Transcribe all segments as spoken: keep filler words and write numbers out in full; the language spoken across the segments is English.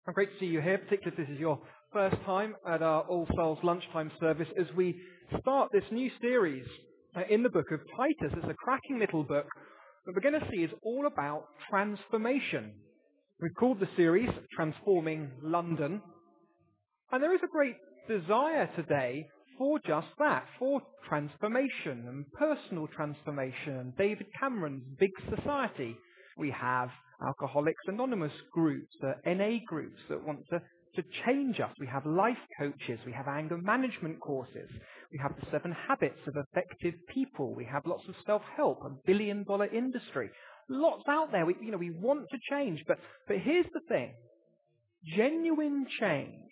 I'm great to see you here, particularly if this is your first time at our All Souls lunchtime service as we start this new series uh, in the book of Titus. It's a cracking little book that we're going to see is all about transformation. We've called the series Transforming London. And there is a great desire today for just that, for transformation and personal transformation. David Cameron's Big Society. We have Alcoholics Anonymous groups, uh, N A groups that want to, to change us. We have life coaches. We have anger management courses. We have the seven habits of effective people. We have lots of self-help, a billion dollar industry. Lots out there. We, you know, we want to change. But, but here's the thing. Genuine change,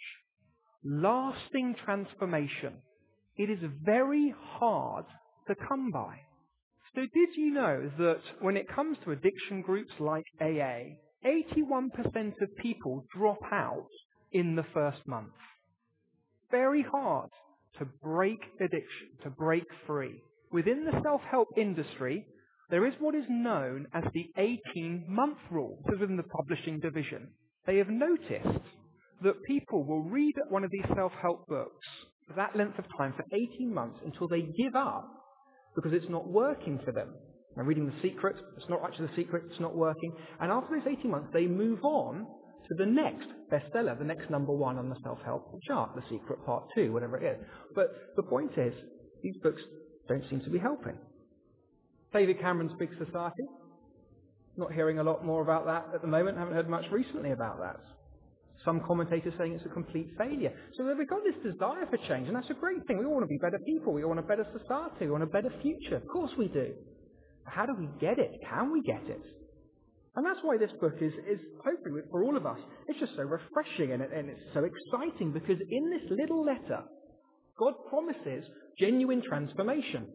lasting transformation, it is very hard to come by. So did you know that when it comes to addiction groups like A A, eighty-one percent of people drop out in the first month? Very hard to break addiction, to break free. Within the self-help industry, there is what is known as the eighteen-month rule. This is within the publishing division. They have noticed that people will read one of these self-help books for that length of time, for eighteen months, until they give up because it's not working for them. They're reading The Secret. It's not actually The Secret. It's not working. And after those eighteen months, they move on to the next bestseller, the next number one on the self-help chart, The Secret Part two, whatever it is. But the point is, these books don't seem to be helping. David Cameron's Big Society. Not hearing a lot more about that at the moment. Haven't heard much recently about that. Some commentators saying it's a complete failure. So we've got this desire for change, and that's a great thing. We all want to be better people. We all want a better society. We want a better future. Of course we do. But how do we get it? Can we get it? And that's why this book is, is hopefully for all of us, it's just so refreshing and, it, and it's so exciting, because in this little letter, God promises genuine transformation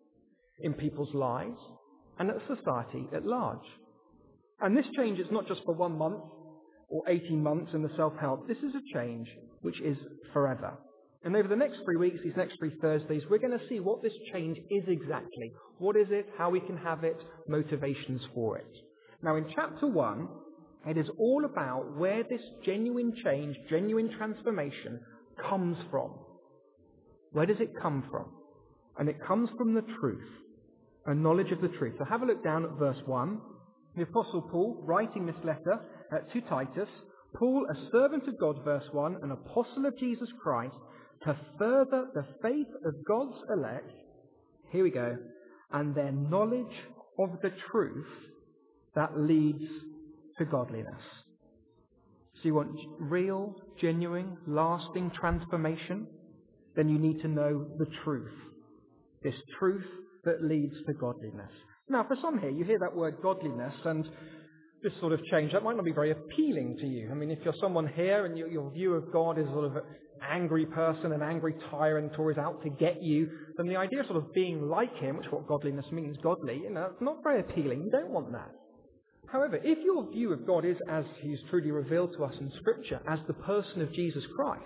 in people's lives and at society at large. And this change is not just for one month or eighteen months in the self-help. This is a change which is forever. And over the next three weeks, these next three Thursdays, we're going to see what this change is exactly. What is it? How we can have it? Motivations for it. Now in chapter one, it is all about where this genuine change, genuine transformation comes from. Where does it come from? And it comes from the truth, a knowledge of the truth. So have a look down at verse one. The Apostle Paul, writing this letter uh, to Titus, Paul, a servant of God, verse one, an apostle of Jesus Christ, to further the faith of God's elect, here we go, and their knowledge of the truth that leads to godliness. So you want real, genuine, lasting transformation? Then you need to know the truth. This truth that leads to godliness. Now, for some here, you hear that word godliness and this sort of change, that might not be very appealing to you. I mean, if you're someone here and you, your view of God is sort of an angry person, an angry tyrant, or is out to get you, then the idea of sort of being like him, which is what godliness means, godly, you know, it's not very appealing. You don't want that. However, if your view of God is as he's truly revealed to us in Scripture, as the person of Jesus Christ,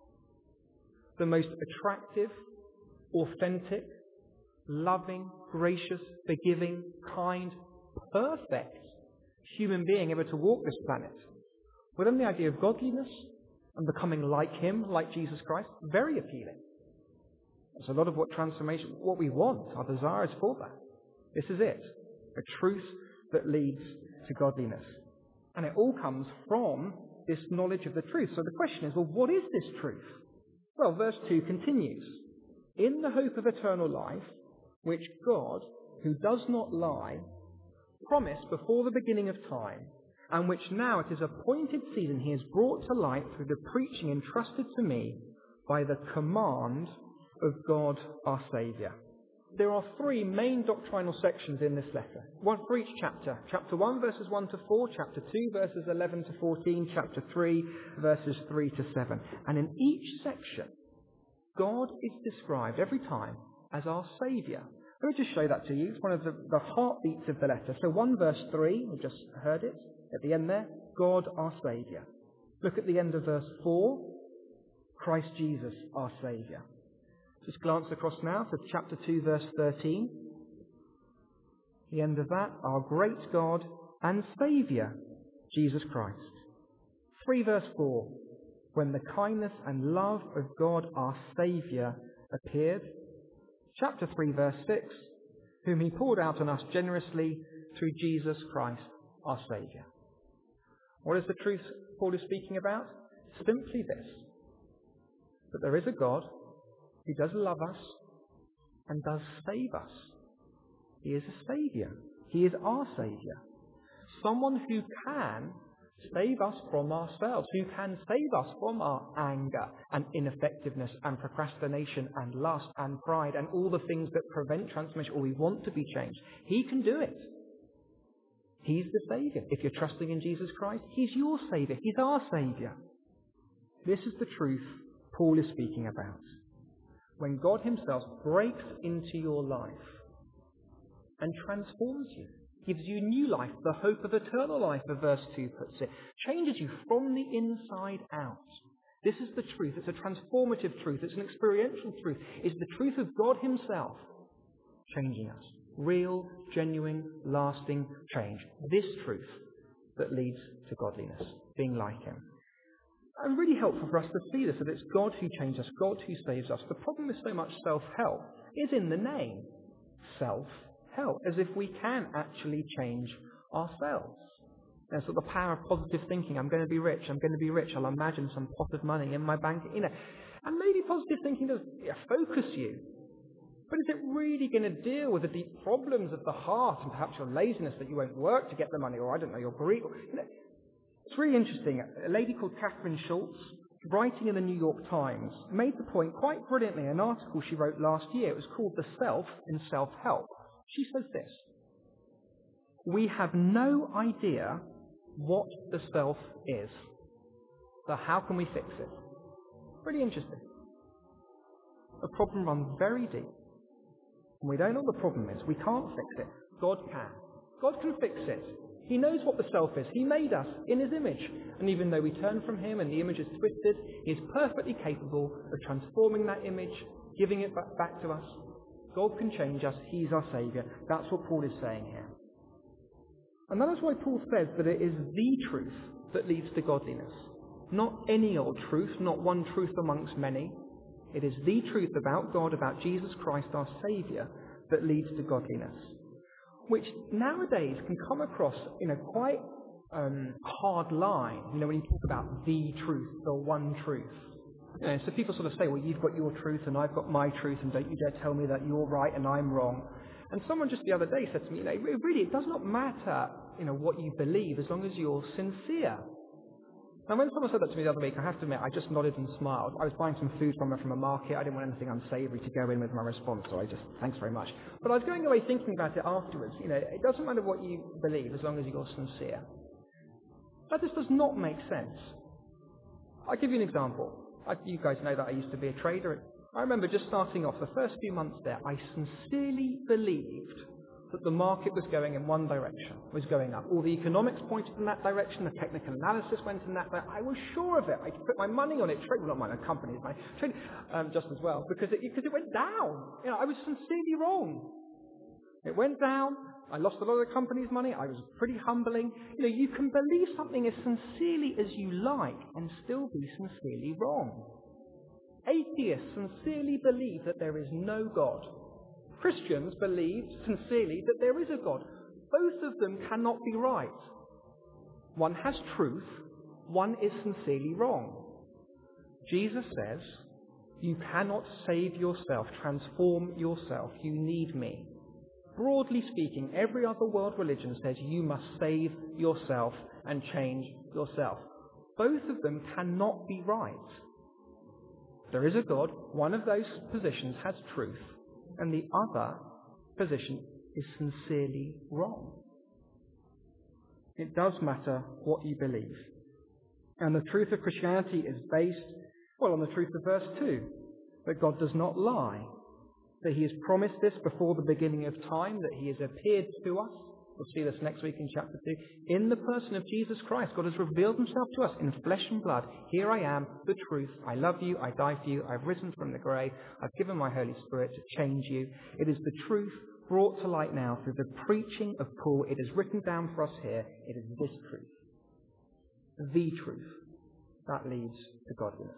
the most attractive, authentic, loving, gracious, forgiving, kind, perfect human being ever to walk this planet, well then the idea of godliness and becoming like him, like Jesus Christ, very appealing. It's a lot of what transformation, what we want, our desire is for that. This is it, a truth that leads to godliness. And it all comes from this knowledge of the truth. So the question is, well, what is this truth? Well, verse two continues. In the hope of eternal life, which God, who does not lie, promised before the beginning of time, and which now at his appointed season he has brought to light through the preaching entrusted to me by the command of God our Saviour. There are three main doctrinal sections in this letter, one for each chapter. Chapter one, verses one to four, chapter two, verses eleven to fourteen, chapter three, verses three to seven. And in each section, God is described every time as our Saviour. Let me just show that to you. It's one of the, the heartbeats of the letter. So one verse three, we just heard it at the end there, God our Saviour. Look at the end of verse four, Christ Jesus our Saviour. Just glance across now to chapter two, verse thirteen. The end of that, our great God and Saviour, Jesus Christ. three verse four, when the kindness and love of God our Saviour appeared. Chapter three verse six, whom he poured out on us generously through Jesus Christ our Saviour. What is the truth Paul is speaking about? Simply this, that there is a God who does love us and does save us. He is a Saviour. He is our Saviour. Someone who can save us from ourselves, who can save us from our anger and ineffectiveness and procrastination and lust and pride and all the things that prevent transformation or we want to be changed. He can do it. He's the Saviour. If you're trusting in Jesus Christ, He's your Saviour. He's our Saviour. This is the truth Paul is speaking about. When God himself breaks into your life and transforms you, gives you new life, the hope of eternal life, as verse two puts it, changes you from the inside out. This is the truth. It's a transformative truth. It's an experiential truth. It's the truth of God himself changing us. Real, genuine, lasting change. This truth that leads to godliness, being like him. And really helpful for us to see this, that it's God who changes us, God who saves us. The problem with so much self-help is in the name. Self-help, as if we can actually change ourselves. And so the power of positive thinking, I'm going to be rich, I'm going to be rich, I'll imagine some pot of money in my bank, you know. And maybe positive thinking does yeah, focus you. But is it really going to deal with the deep problems of the heart and perhaps your laziness that you won't work to get the money, or I don't know, your greed? You know, it's really interesting. A lady called Catherine Schultz, writing in the New York Times, made the point quite brilliantly in an article she wrote last year. It was called The Self in Self-Help. She says this: we have no idea what the self is. So how can we fix it? Really interesting. The problem runs very deep. And we don't know what the problem is. We can't fix it. God can. God can fix it. He knows what the self is. He made us in his image. And even though we turn from him and the image is twisted, he is perfectly capable of transforming that image, giving it back to us. God can change us. He's our Saviour. That's what Paul is saying here. And that is why Paul says that it is the truth that leads to godliness. Not any old truth, not one truth amongst many. It is the truth about God, about Jesus Christ, our Saviour, that leads to godliness. Which nowadays can come across in a quite um, hard line, you know, when you talk about the truth, the one truth. You know, so people sort of say, well, you've got your truth and I've got my truth, and don't you dare tell me that you're right and I'm wrong. And someone just the other day said to me, you know, really, it does not matter, you know, what you believe as long as you're sincere. And when someone said that to me the other week, I have to admit, I just nodded and smiled. I was buying some food from from a market. I didn't want anything unsavoury to go in with my response, so I just, thanks very much. But I was going away thinking about it afterwards. You know, it doesn't matter what you believe as long as you're sincere. That just does not make sense. I'll give you an example. I, you guys know that I used to be a trader. I remember just starting off, the first few months there, I sincerely believed that the market was going in one direction, was going up. All the economics pointed in that direction, the technical analysis went in that direction. I was sure of it. I put my money on it, trade, well, not mine, the company's money, trade, um, just as well, because it, because it went down. You know, I was sincerely wrong. It went down. I lost a lot of the company's money. I was pretty humbling. You know, you can believe something as sincerely as you like and still be sincerely wrong. Atheists sincerely believe that there is no God. Christians believe sincerely that there is a God. Both of them cannot be right. One has truth, one is sincerely wrong. Jesus says, you cannot save yourself, transform yourself, you need me. Broadly speaking, every other world religion says you must save yourself and change yourself. Both of them cannot be right. There is a God, one of those positions has truth, and the other position is sincerely wrong. It does matter what you believe. And the truth of Christianity is based, well, on the truth of verse two, that God does not lie, that he has promised this before the beginning of time, that he has appeared to us. We'll see this next week in chapter two. In the person of Jesus Christ, God has revealed himself to us in flesh and blood. Here I am, the truth. I love you. I die for you. I've risen from the grave. I've given my Holy Spirit to change you. It is the truth brought to light now through the preaching of Paul. It is written down for us here. It is this truth. The truth. that leads to godliness.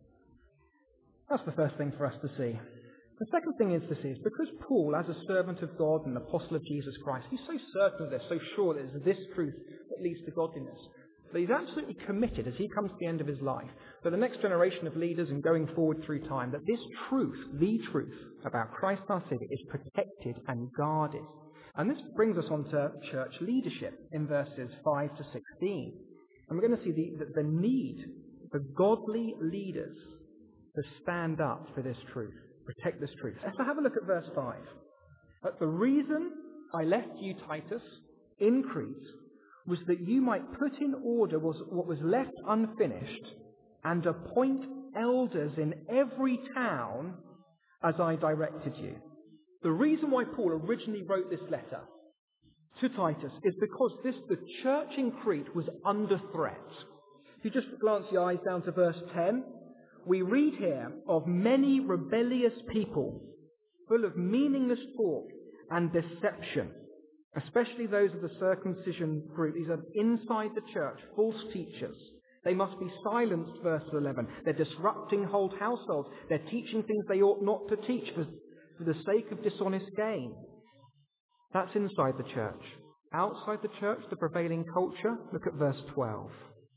That's the first thing for us to see. The second thing is to see is because Paul, as a servant of God and apostle of Jesus Christ, he's so certain of this, so sure that it's this truth that leads to godliness, that he's absolutely committed as he comes to the end of his life, for the next generation of leaders and going forward through time, that this truth, the truth about Christ our Saviour, is protected and guarded. And this brings us on to church leadership in verses five to sixteen. And we're going to see the, the, the need for godly leaders to stand up for this truth, protect this truth. Let's have a look at verse five. But the reason I left you, Titus, in Crete, was that you might put in order was what was left unfinished and appoint elders in every town as I directed you. The reason why Paul originally wrote this letter to Titus is because this, the church in Crete was under threat. If you just glance your eyes down to verse ten, we read here of many rebellious people full of meaningless talk and deception, especially those of the circumcision group. These are inside the church, false teachers. They must be silenced, verse eleven. They're disrupting whole households. They're teaching things they ought not to teach for, for the sake of dishonest gain. That's inside the church. Outside the church, the prevailing culture, look at verse twelve.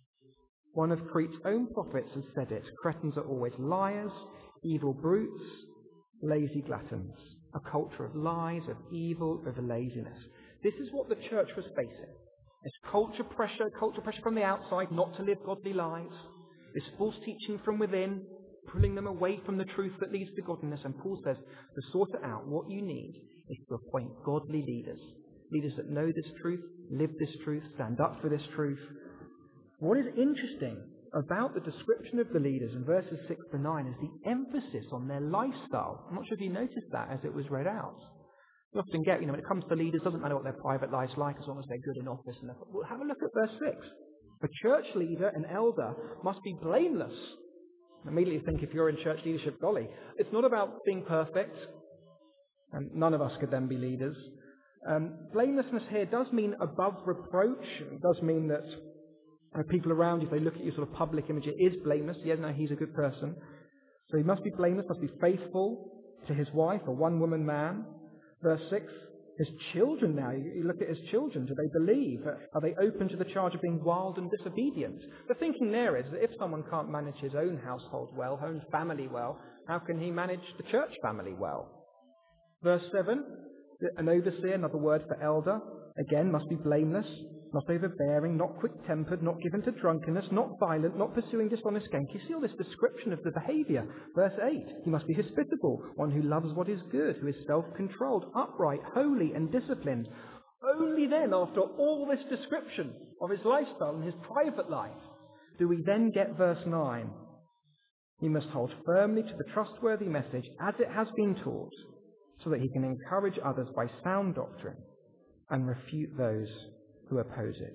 One of Crete's own prophets has said it. Cretans are always liars, evil brutes, lazy gluttons. A culture of lies, of evil, of laziness. This is what the church was facing. It's culture pressure, culture pressure from the outside not to live godly lives. This false teaching from within, pulling them away from the truth that leads to godliness. And Paul says, to sort it out, what you need is to appoint godly leaders. Leaders that know this truth, live this truth, stand up for this truth. What is interesting about the description of the leaders in verses six to nine is the emphasis on their lifestyle. I'm not sure if you noticed that as it was read out. You often get, you know, when it comes to leaders, it doesn't matter what their private life's like as long as they're good in office. And well, have a look at verse six. A church leader, an elder, must be blameless. Immediately think if you're in church leadership, golly, it's not about being perfect, and none of us could then be leaders. Um, blamelessness here does mean above reproach. It does mean that uh, people around you, if they look at your sort of public image, it is blameless. Yes, no, he's a good person. So he must be blameless, must be faithful to his wife, a one-woman man. Verse six, his children now, you look at his children, do they believe? Are they open to the charge of being wild and disobedient? The thinking there is that if someone can't manage his own household well, own family well, how can he manage the church family well? Verse seven, an overseer, another word for elder, again must be blameless, not overbearing, not quick-tempered, not given to drunkenness, not violent, not pursuing dishonest gain. You see all this description of the behaviour. Verse eight, he must be hospitable, one who loves what is good, who is self-controlled, upright, holy and disciplined. Only then, after all this description of his lifestyle and his private life, do we then get verse nine. He must hold firmly to the trustworthy message as it has been taught, so that he can encourage others by sound doctrine and refute those who oppose it.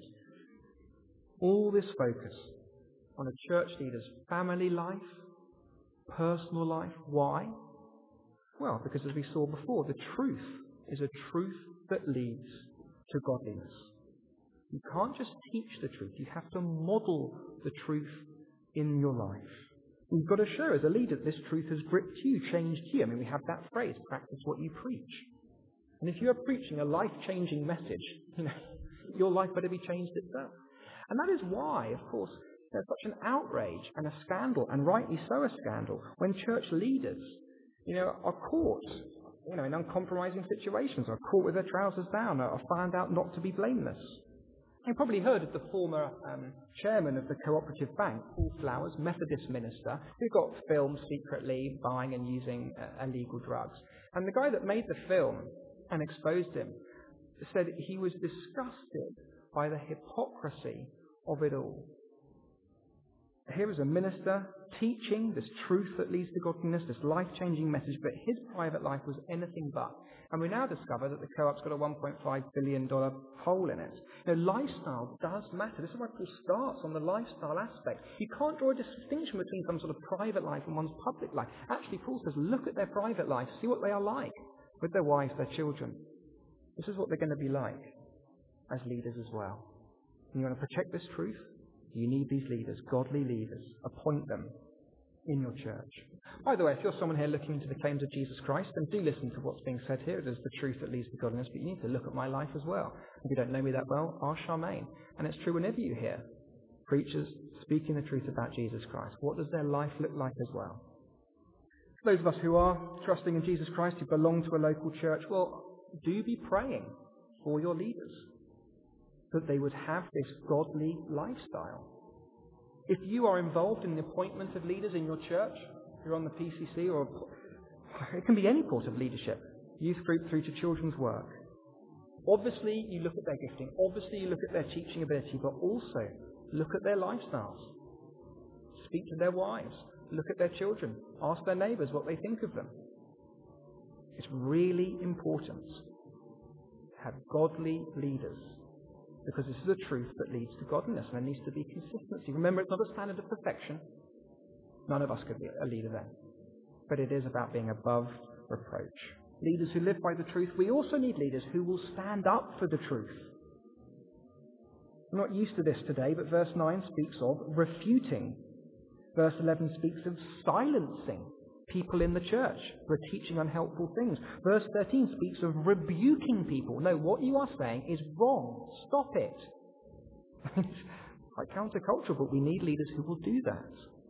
All this focus on a church leader's family life, personal life. Why? Well, because as we saw before, the truth is a truth that leads to godliness. You can't just teach the truth, you have to model the truth in your life. You've got to show as a leader that this truth has gripped you, changed you. I mean, we have that phrase, practice what you preach. And if you are preaching a life-changing message, you know, your life better be changed itself. And that is why, of course, there's such an outrage and a scandal, and rightly so a scandal, when church leaders, you know, are caught, you know, in uncompromising situations, are caught with their trousers down, or are found out not to be blameless. You've probably heard of the former um, chairman of the Cooperative Bank, Paul Flowers, Methodist minister, who got filmed secretly buying and using uh, illegal drugs. And the guy that made the film and exposed him said he was disgusted by the hypocrisy of it all. Here is a minister teaching this truth that leads to godliness, this life-changing message, but his private life was anything but. And we now discover that the co-op's got a one point five billion dollars hole in it. Now, lifestyle does matter. This is why Paul starts on the lifestyle aspect. You can't draw a distinction between some sort of private life and one's public life. Actually, Paul says, look at their private life, see what they are like with their wives, their children. This is what they're going to be like as leaders as well. And you want to protect this truth? You need these leaders, godly leaders. Appoint them in your church. By the way, if you're someone here looking into the claims of Jesus Christ, then do listen to what's being said here. It is the truth that leads to godliness, but you need to look at my life as well. If you don't know me that well, ask Charmaine. And it's true whenever you hear preachers speaking the truth about Jesus Christ. What does their life look like as well? For those of us who are trusting in Jesus Christ, who belong to a local church, well, do be praying for your leaders, that they would have this godly lifestyle. If you are involved in the appointment of leaders in your church, you're on the P C C, or it can be any course of leadership, youth group through to children's work. Obviously, you look at their gifting. Obviously, you look at their teaching ability, but also look at their lifestyles. Speak to their wives. Look at their children. Ask their neighbours what they think of them. It's really important to have godly leaders, because this is the truth that leads to godliness, and there needs to be consistency. Remember, it's not a standard of perfection. None of us could be a leader then. But it is about being above reproach. Leaders who live by the truth. We also need leaders who will stand up for the truth. We're not used to this today, but verse nine speaks of refuting. Verse eleven speaks of silencing people in the church who are teaching unhelpful things. Verse thirteen speaks of rebuking people. No, what you are saying is wrong. Stop it. It's quite countercultural, but we need leaders who will do that.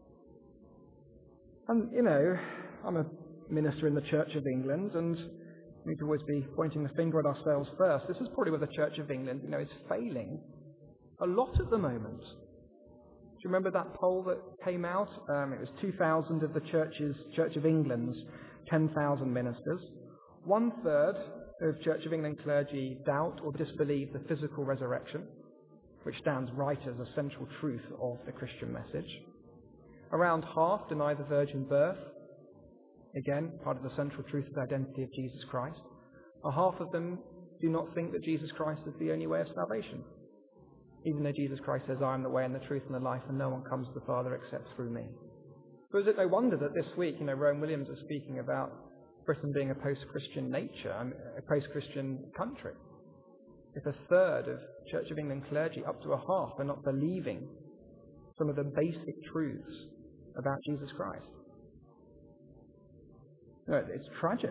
And, you know, I'm a minister in the Church of England, and we need to always be pointing the finger at ourselves first. This is probably where the Church of England, you know, is failing a lot at the moment. Do you remember that poll that came out? Um, it was two thousand of the churches, Church of England's ten thousand ministers. One third of Church of England clergy doubt or disbelieve the physical resurrection, which stands right as a central truth of the Christian message. Around half deny the virgin birth, again, part of the central truth of the identity of Jesus Christ. A half of them do not think that Jesus Christ is the only way of salvation, even though Jesus Christ says, I am the way and the truth and the life, and no one comes to the Father except through me. So is it no wonder that this week, you know, Rowan Williams is speaking about Britain being a post-Christian nature, a post-Christian country? If a third of Church of England clergy, up to a half, are not believing some of the basic truths about Jesus Christ. No, it's tragic.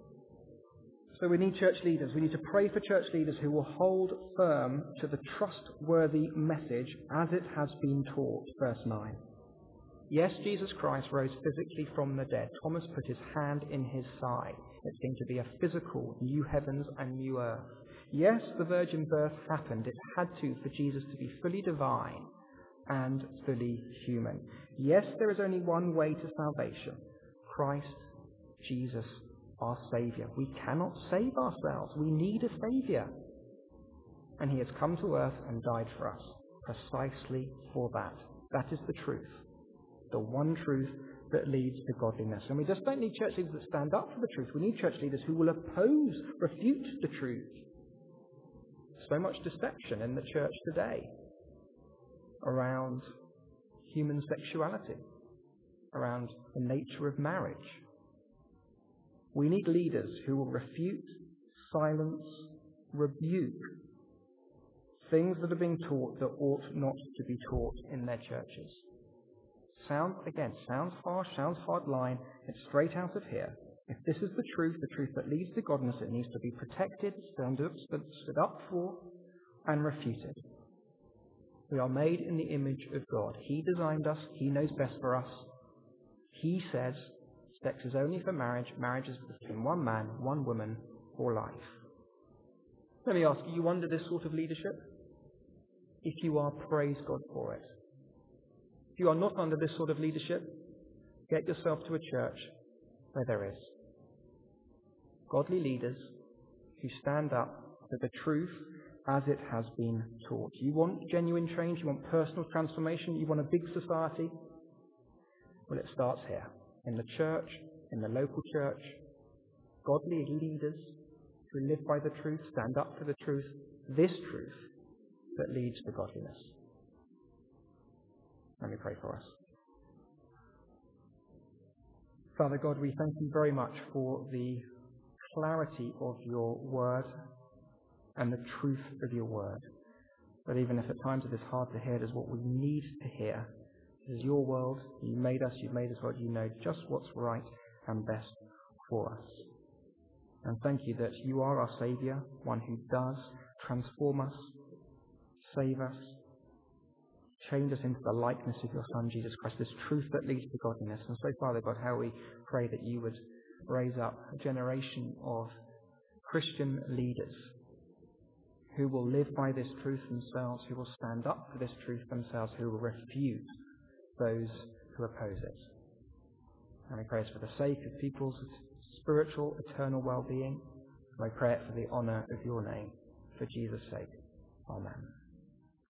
So we need church leaders. We need to pray for church leaders who will hold firm to the trustworthy message as it has been taught. Verse nine. Yes, Jesus Christ rose physically from the dead. Thomas put his hand in his side. It seemed to be a physical new heavens and new earth. Yes, the virgin birth happened. It had to for Jesus to be fully divine and fully human. Yes, there is only one way to salvation. Christ Jesus, our Saviour. We cannot save ourselves. We need a Saviour. And he has come to earth and died for us, precisely for that. That is the truth. The one truth that leads to godliness. And we just don't need church leaders that stand up for the truth. We need church leaders who will oppose, refute the truth. So much deception in the church today around human sexuality, around the nature of marriage. We need leaders who will refute, silence, rebuke things that are being taught that ought not to be taught in their churches. Sounds, again, sounds harsh, sounds hard line. It's straight out of here. If this is the truth, the truth that leads to godliness, it needs to be protected, stood up, stood up for, and refuted. We are made in the image of God. He designed us. He knows best for us. He says sex is only for marriage. Marriage is between one man, one woman, for life. Let me ask you, you under this sort of leadership? If you are, praise God for it. If you are not under this sort of leadership, get yourself to a church where there is. Godly leaders who stand up for the truth as it has been taught. You want genuine change? You want personal transformation? You want a big society? Well, it starts here. In the church, in the local church. Godly leaders who live by the truth, stand up for the truth. This truth that leads to godliness. Let me pray for us. Father God, we thank you very much for the clarity of your word and the truth of your word. But even if at times it is hard to hear, it is what we need to hear. This is your world. You made us. You've made us what you know just what's right and best for us. And thank you that you are our Saviour, one who does transform us, save us, change us into the likeness of your Son, Jesus Christ, this truth that leads to godliness. And so, Father God, how we pray that you would raise up a generation of Christian leaders who will live by this truth themselves, who will stand up for this truth themselves, who will refute those who oppose it. And we pray it for the sake of people's spiritual, eternal well-being. And we pray it for the honour of your name, for Jesus' sake. Amen.